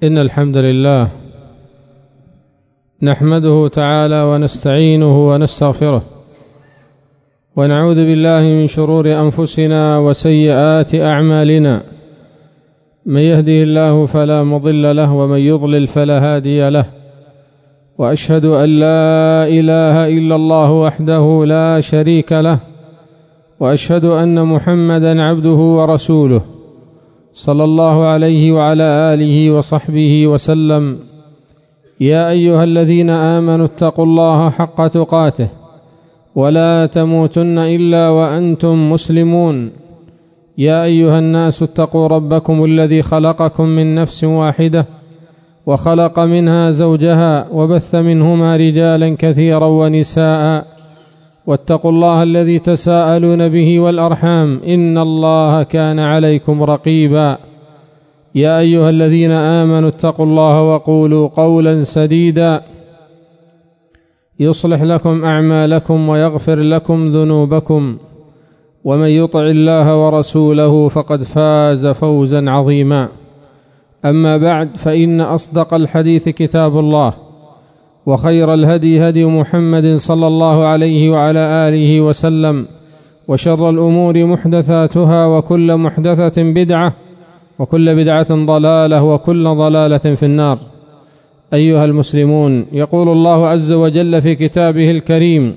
إن الحمد لله نحمده تعالى ونستعينه ونستغفره ونعوذ بالله من شرور أنفسنا وسيئات أعمالنا، من يهده الله فلا مضل له ومن يضلل فلا هادي له، وأشهد أن لا إله إلا الله وحده لا شريك له، وأشهد أن محمدا عبده ورسوله صلى الله عليه وعلى آله وصحبه وسلم. يا أيها الذين آمنوا اتقوا الله حق تقاته ولا تموتن إلا وأنتم مسلمون. يا أيها الناس اتقوا ربكم الذي خلقكم من نفس واحدة وخلق منها زوجها وبث منهما رجالا كثيرا ونساء، واتقوا الله الذي تساءلون به والأرحام إن الله كان عليكم رقيبا. يا أيها الذين آمنوا اتقوا الله وقولوا قولا سديدا يصلح لكم أعمالكم ويغفر لكم ذنوبكم، ومن يطع الله ورسوله فقد فاز فوزا عظيما. أما بعد، فإن أصدق الحديث كتاب الله، وخير الهدي هدي محمد صلى الله عليه وعلى آله وسلم، وشر الأمور محدثاتها، وكل محدثة بدعة، وكل بدعة ضلالة، وكل ضلالة في النار. أيها المسلمون، يقول الله عز وجل في كتابه الكريم: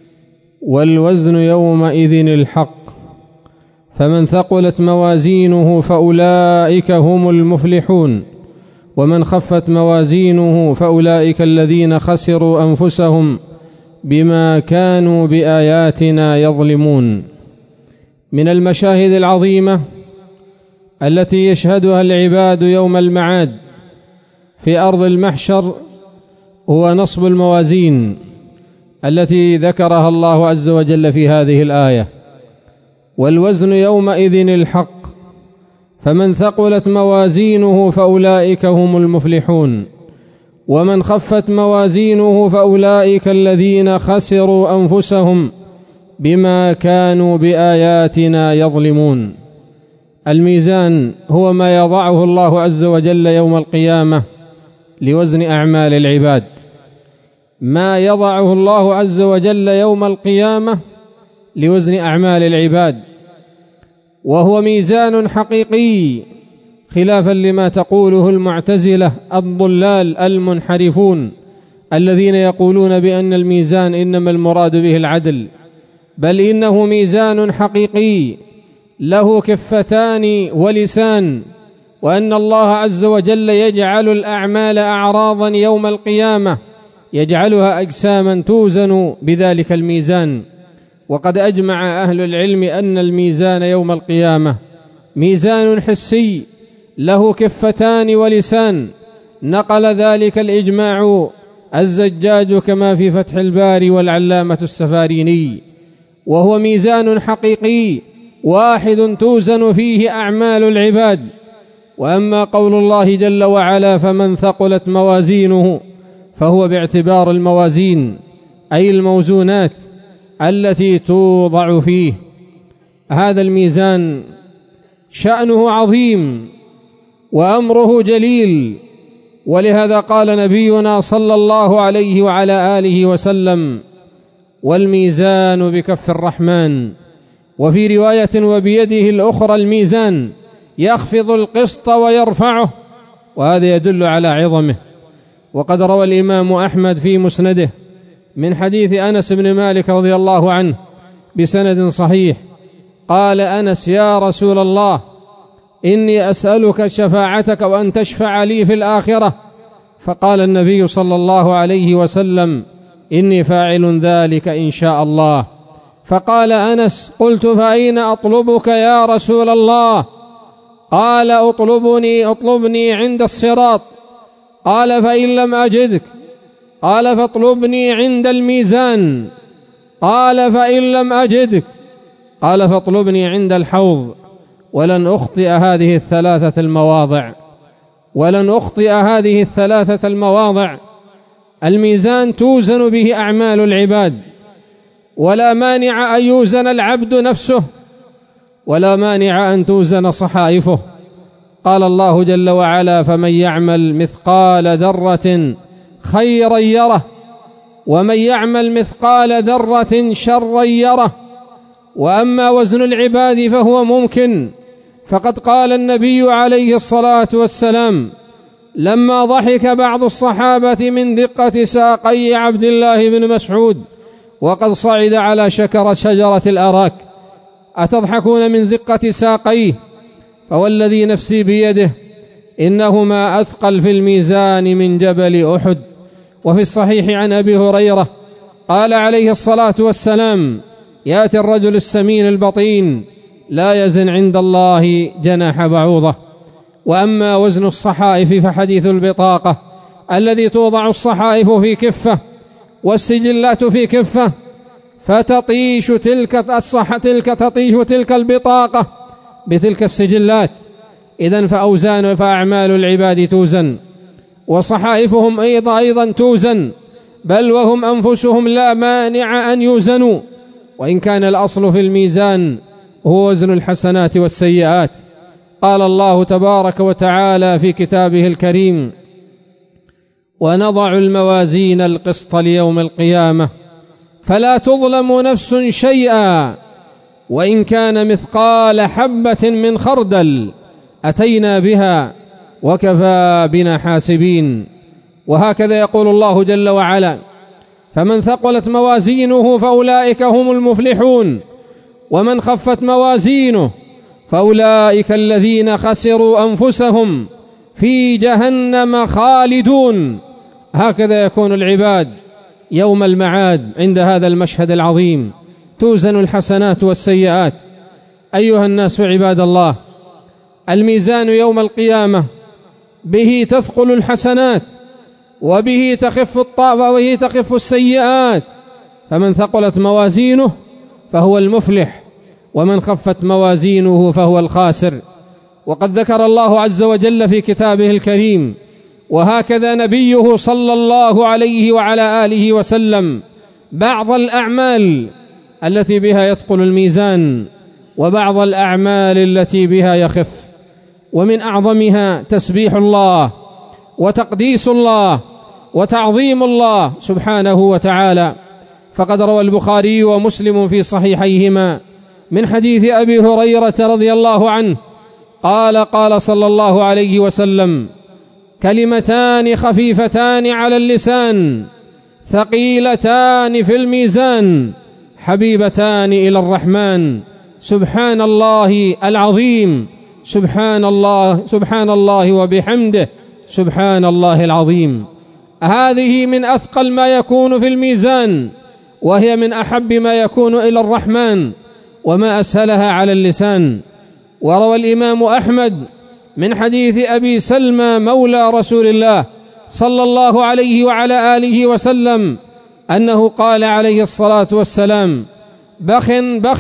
والوزن يومئذ الحق، فمن ثقلت موازينه فأولئك هم المفلحون، ومن خفت موازينه فأولئك الذين خسروا أنفسهم بما كانوا بآياتنا يظلمون. من المشاهد العظيمة التي يشهدها العباد يوم المعاد في أرض المحشر هو نصب الموازين التي ذكرها الله عز وجل في هذه الآية: والوزن يومئذ الحق، فمن ثقلت موازينه فأولئك هم المفلحون، ومن خفت موازينه فأولئك الذين خسروا أنفسهم بما كانوا بآياتنا يظلمون. الميزان هو ما يضعه الله عز وجل يوم القيامة لوزن أعمال العباد، ما يضعه الله عز وجل يوم القيامة لوزن أعمال العباد، وهو ميزان حقيقي، خلافا لما تقوله المعتزلة الضلال المنحرفون الذين يقولون بأن الميزان إنما المراد به العدل، بل إنه ميزان حقيقي له كفتان ولسان، وأن الله عز وجل يجعل الأعمال أعراضا يوم القيامة، يجعلها أجساما توزن بذلك الميزان. وقد أجمع أهل العلم أن الميزان يوم القيامة ميزان حسي له كفتان ولسان، نقل ذلك الإجماع الزجاج كما في فتح الباري والعلامة السفاريني، وهو ميزان حقيقي واحد توزن فيه أعمال العباد. وأما قول الله جل وعلا: فمن ثقلت موازينه، فهو باعتبار الموازين أي الموزونات التي توضع فيه. هذا الميزان شأنه عظيم وأمره جليل، ولهذا قال نبينا صلى الله عليه وعلى آله وسلم: والميزان بكف الرحمن. وفي رواية: وبيده الأخرى الميزان يخفض القسط ويرفعه. وهذا يدل على عظمه. وقد روى الإمام أحمد في مسنده من حديث أنس بن مالك رضي الله عنه بسند صحيح، قال أنس: يا رسول الله، إني أسألك شفاعتك وأن تشفع لي في الآخرة. فقال النبي صلى الله عليه وسلم: إني فاعل ذلك إن شاء الله. فقال أنس: قلت: فأين أطلبك يا رسول الله؟ قال: اطلبني عند الصراط. قال: فإن لم أجدك؟ قال: فاطلبني عند الميزان. قال: فإن لم أجدك؟ قال: فاطلبني عند الحوض. ولن أخطئ هذه الثلاثة المواضع. الميزان توزن به أعمال العباد، ولا مانع أن يوزن العبد نفسه، ولا مانع أن توزن صحائفه. قال الله جل وعلا: فمن يعمل مثقال ذرة خيرا يره ومن يعمل مثقال ذرة شرا يره. وأما وزن العباد فهو ممكن، فقد قال النبي عليه الصلاة والسلام لما ضحك بعض الصحابة من دقة ساقي عبد الله بن مسعود وقد صعد على شجرة الأراك: أتضحكون من زقة ساقيه؟ فوالذي نفسي بيده إنهما أثقل في الميزان من جبل أحد. وفي الصحيح عن أبي هريرة قال عليه الصلاة والسلام: يأتي الرجل السمين البطين لا يزن عند الله جناح بعوضة. وأما وزن الصحائف فحديث البطاقة الذي توضع الصحائف في كفة والسجلات في كفة فتطيش تلك البطاقة بتلك السجلات. إذن فأعمال العباد توزن، وصحائفهم أيضا توزن، بل وهم أنفسهم لا مانع أن يوزنوا، وإن كان الأصل في الميزان هو وزن الحسنات والسيئات. قال الله تبارك وتعالى في كتابه الكريم: ونضع الموازين القسط ليوم القيامة فلا تظلم نفس شيئا وإن كان مثقال حبة من خردل أتينا بها وكفى بنا حاسبين. وهكذا يقول الله جل وعلا: فمن ثقلت موازينه فأولئك هم المفلحون ومن خفت موازينه فأولئك الذين خسروا أنفسهم في جهنم خالدون. هكذا يكون العباد يوم المعاد عند هذا المشهد العظيم، توزن الحسنات والسيئات. أيها الناس عباد الله، الميزان يوم القيامة به تثقل الحسنات وبه تخف السيئات، فمن ثقلت موازينه فهو المفلح ومن خفت موازينه فهو الخاسر. وقد ذكر الله عز وجل في كتابه الكريم وهكذا نبيه صلى الله عليه وعلى آله وسلم بعض الأعمال التي بها يثقل الميزان وبعض الأعمال التي بها يخف، ومن أعظمها تسبيح الله وتقديس الله وتعظيم الله سبحانه وتعالى. فقد روى البخاري ومسلم في صحيحيهما من حديث أبي هريرة رضي الله عنه قال صلى الله عليه وسلم: كلمتان خفيفتان على اللسان ثقيلتان في الميزان حبيبتان إلى الرحمن سبحان الله العظيم سبحان الله وبحمده سبحان الله العظيم. هذه من أثقل ما يكون في الميزان، وهي من أحب ما يكون إلى الرحمن وما أسهلها على اللسان. وروى الإمام أحمد من حديث أبي سلمى مولى رسول الله صلى الله عليه وعلى آله وسلم أنه قال عليه الصلاة والسلام: بخ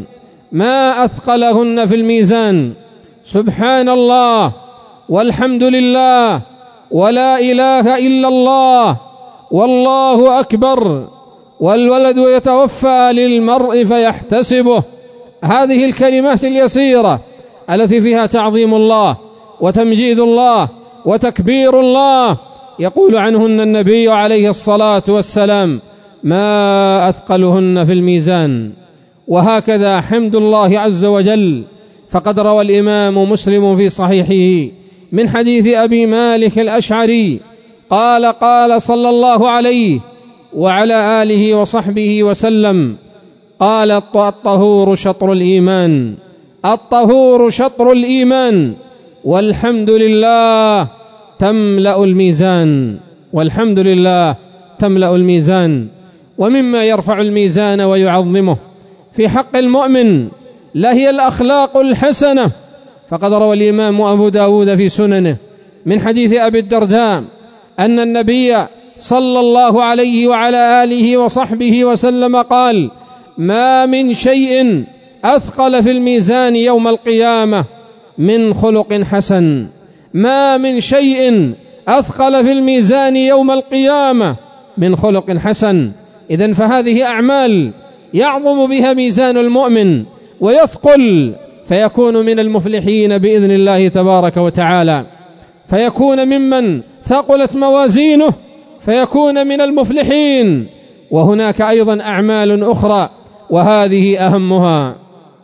ما أثقلهن في الميزان، سبحان الله والحمد لله ولا إله إلا الله والله أكبر والولد يتوفى للمرء فيحتسبه. هذه الكلمات اليسيرة التي فيها تعظيم الله وتمجيد الله وتكبير الله يقول عنهن النبي عليه الصلاة والسلام: ما أثقلهن في الميزان. وهكذا حمد الله عز وجل، فقد روى الإمام مسلم في صحيحه من حديث أبي مالك الأشعري قال صلى الله عليه وعلى آله وصحبه وسلم: قال الطهور شطر الإيمان، الطهور شطر الإيمان، والحمد لله تملأ الميزان، والحمد لله تملأ الميزان. ومما يرفع الميزان ويعظمه في حق المؤمن لهي الأخلاق الحسنة. فقد روى الإمام أبو داود في سننه من حديث أبي الدرداء أن النبي صلى الله عليه وعلى آله وصحبه وسلم قال: ما من شيء أثقل في الميزان يوم القيامة من خلق حسن، ما من شيء أثقل في الميزان يوم القيامة من خلق حسن. إذن فهذه أعمال يعظم بها ميزان المؤمن ويثقل فيكون من المفلحين بإذن الله تبارك وتعالى، فيكون ممن ثقلت موازينه فيكون من المفلحين. وهناك أيضا أعمال أخرى وهذه أهمها.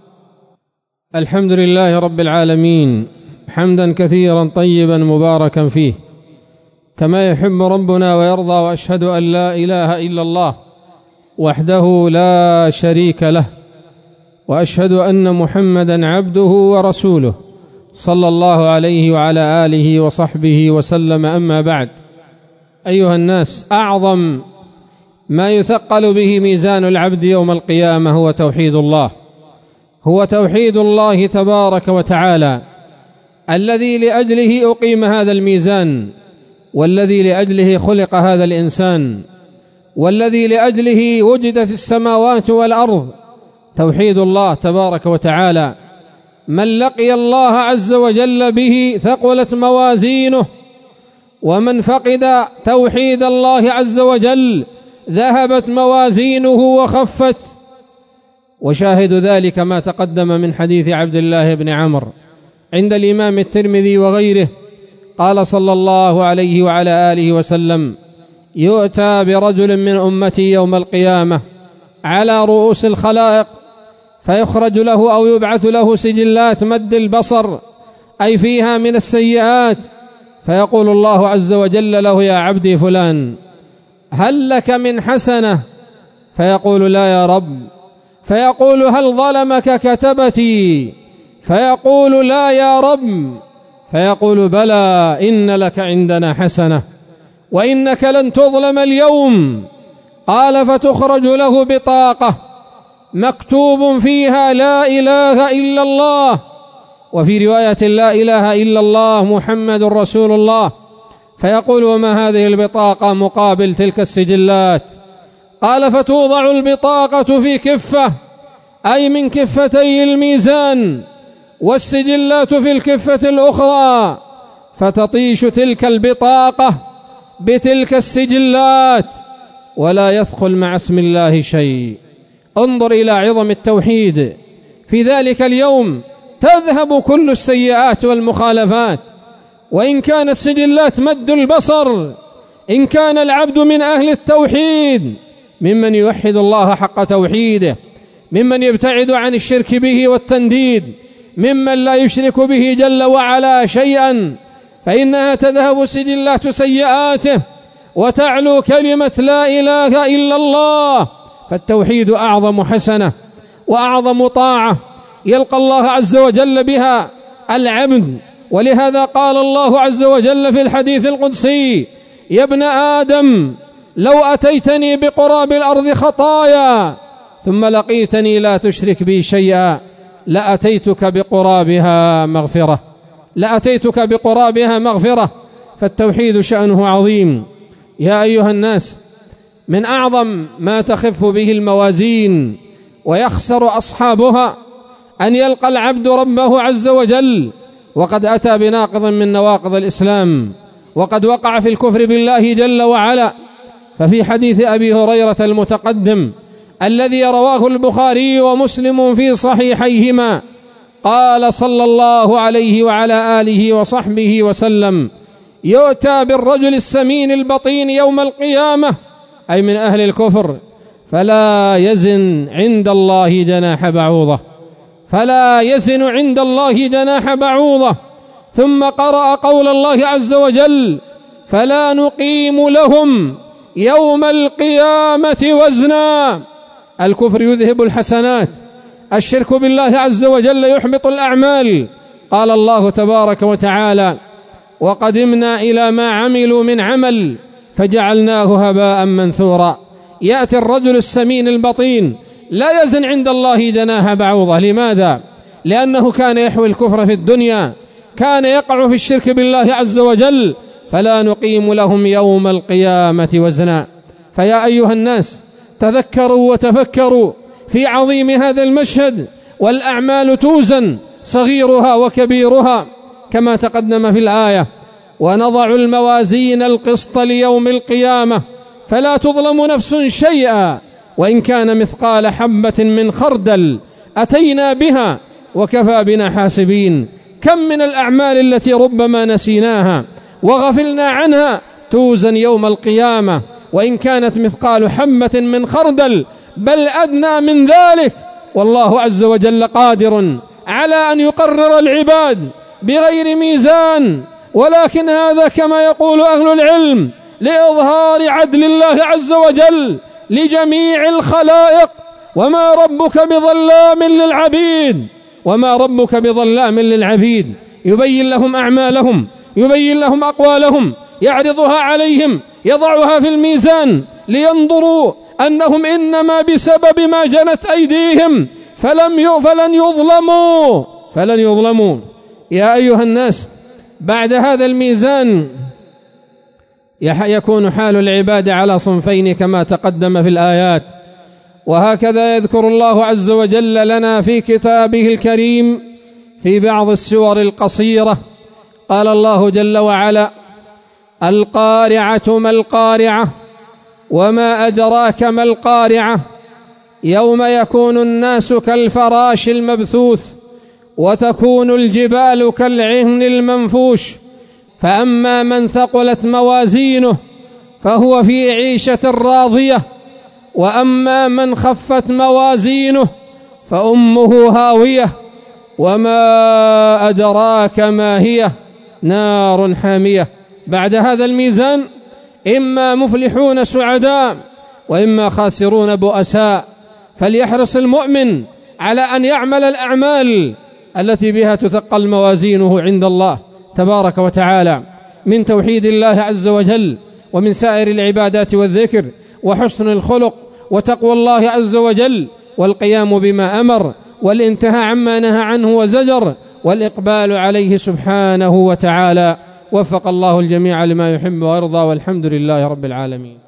الحمد لله رب العالمين حمدا كثيرا طيبا مباركا فيه كما يحب ربنا ويرضى، وأشهد أن لا إله إلا الله وحده لا شريك له، وأشهد أن محمدا عبده ورسوله صلى الله عليه وعلى آله وصحبه وسلم. أما بعد، أيها الناس، أعظم ما يثقل به ميزان العبد يوم القيامة هو توحيد الله، هو توحيد الله تبارك وتعالى، الذي لأجله أقيم هذا الميزان، والذي لأجله خلق هذا الإنسان، والذي لأجله وجدت السماوات والأرض. توحيد الله تبارك وتعالى، من لقي الله عز وجل به ثقلت موازينه، ومن فقد توحيد الله عز وجل ذهبت موازينه وخفت. وشاهد ذلك ما تقدم من حديث عبد الله بن عمرو عند الإمام الترمذي وغيره، قال صلى الله عليه وعلى آله وسلم: يؤتى برجل من أمتي يوم القيامة على رؤوس الخلائق، فيخرج له أو يبعث له سجلات مد البصر، أي فيها من السيئات، فيقول الله عز وجل له: يا عبدي فلان، هل لك من حسنة؟ فيقول: لا يا رب. فيقول: هل ظلمك كتبتي؟ فيقول: لا يا رب. فيقول: بلى، إن لك عندنا حسنة وإنك لن تظلم اليوم. قال: فتخرج له بطاقة مكتوب فيها لا إله إلا الله، وفي رواية لا إله إلا الله محمد رسول الله. فيقول: وما هذه البطاقة مقابل تلك السجلات؟ قال: فتوضع البطاقة في كفة، أي من كفتي الميزان، والسجلات في الكفة الأخرى، فتطيش تلك البطاقة بتلك السجلات ولا يثقل مع اسم الله شيء. انظر إلى عظم التوحيد. في ذلك اليوم تذهب كل السيئات والمخالفات، وإن كانت سجلات مد البصر، إن كان العبد من أهل التوحيد، ممن يوحد الله حق توحيده، ممن يبتعد عن الشرك به والتنديد، ممن لا يشرك به جل وعلا شيئا، فإنها تذهب سجلات سيئاته وتعلو كلمة لا إله إلا الله. فالتوحيد أعظم حسنة وأعظم طاعة يلقى الله عز وجل بها العبد. ولهذا قال الله عز وجل في الحديث القدسي: يا ابن آدم، لو أتيتني بقراب الأرض خطايا ثم لقيتني لا تشرك بي شيئا لأتيتك بقرابها مغفرة، لأتيتك بقرابها مغفرة. فالتوحيد شأنه عظيم. يا أيها الناس، من أعظم ما تخف به الموازين ويخسر أصحابها أن يلقى العبد ربه عز وجل وقد أتى بناقض من نواقض الإسلام، وقد وقع في الكفر بالله جل وعلا. ففي حديث أبي هريرة المتقدم الذي رواه البخاري ومسلم في صحيحيهما، قال صلى الله عليه وعلى آله وصحبه وسلم: يؤتى بالرجل السمين البطين يوم القيامة، أي من أهل الكفر، فلا يزن عند الله جناح بعوضة، فلا يزن عند الله جناح بعوضة. ثم قرأ قول الله عز وجل: فلا نقيم لهم يوم القيامة وزنا. الكفر يذهب الحسنات، الشرك بالله عز وجل يحبط الأعمال. قال الله تبارك وتعالى: وقدمنا إلى ما عملوا من عمل فجعلناه هباء منثورا. يأتي الرجل السمين البطين لا يزن عند الله جناح بعوضة. لماذا؟ لأنه كان يحوي الكفر في الدنيا، كان يقع في الشرك بالله عز وجل. فلا نقيم لهم يوم القيامة وزنا. فيا أيها الناس، تذكروا وتفكروا في عظيم هذا المشهد، والأعمال توزن صغيرها وكبيرها كما تقدم في الآية: ونضع الموازين القسط ليوم القيامة فلا تظلم نفس شيئا وإن كان مثقال حبة من خردل أتينا بها وكفى بنا حاسبين. كم من الأعمال التي ربما نسيناها وغفلنا عنها توزن يوم القيامة، وإن كانت مثقال حبة من خردل بل أدنى من ذلك، والله عز وجل قادر على أن يقرر العباد بغير ميزان، ولكن هذا كما يقول أهل العلم لإظهار عدل الله عز وجل لجميع الخلائق. وما ربك بظلام للعبيد، وما ربك بظلام للعبيد. يبين لهم أعمالهم، يبين لهم أقوالهم، يعرضها عليهم، يضعها في الميزان لينظروا أنهم إنما بسبب ما جنت أيديهم فلن يظلموا. يا أيها الناس، بعد هذا الميزان يكون حال العباد على صنفين كما تقدم في الآيات، وهكذا يذكر الله عز وجل لنا في كتابه الكريم في بعض السور القصيرة. قال الله جل وعلا: القارعة ما القارعة وما أدراك ما القارعة يوم يكون الناس كالفراش المبثوث وتكون الجبال كالعهن المنفوش، فأما من ثقلت موازينه فهو في عيشة راضية، وأما من خفت موازينه فأمه هاوية، وما أدراك ما هي، نار حامية. بعد هذا الميزان إما مفلحون سعداء وإما خاسرون بؤساء، فليحرص المؤمن على أن يعمل الأعمال التي بها تثقل موازينه عند الله تبارك وتعالى من توحيد الله عز وجل، ومن سائر العبادات والذكر، وحسن الخلق، وتقوى الله عز وجل، والقيام بما أمر، والانتهاء عما نهى عنه وزجر، والإقبال عليه سبحانه وتعالى. وفق الله الجميع لما يحب ويرضى، والحمد لله رب العالمين.